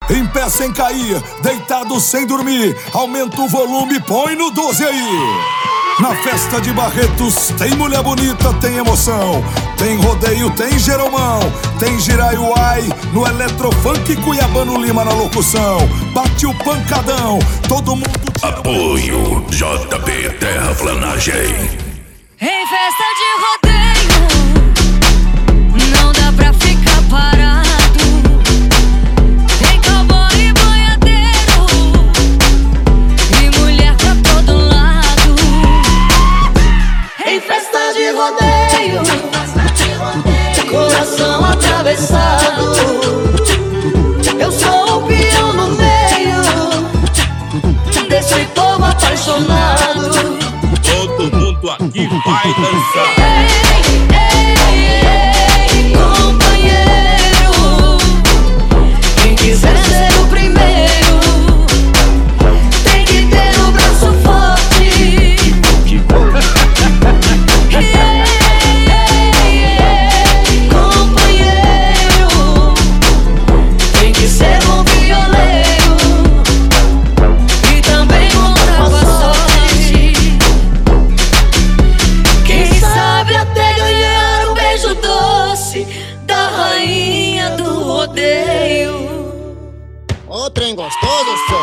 em pé sem cair, deitado sem dormir. Aumenta o volume, põe no 12 aí. Na festa de Barretos tem mulher bonita, tem emoção. Tem rodeio, tem Jeromão, tem Giraiuai, no Eletrofunk Cuiabano Lima na locução. Bate o pancadão, todo mundo tira. Apoio JB Terraplanagem. Em festa de rodeio não dá pra ficar parado. Tem cowboy e boiadeiro e mulher pra todo lado. Em festa de rodeio, coração atravessado. Eu sou o peão no meio desse povo apaixonado. Todo mundo aqui vai dançar. Ei, companheiro, quem quiser ser o primeiro tem que ter o braço forte. Companheiro, tem que ser um violeiro e também contar com a sorte. Quem sabe até ganhar um beijo doce da rainha do rodeio. Ô, trem gostoso, senhor.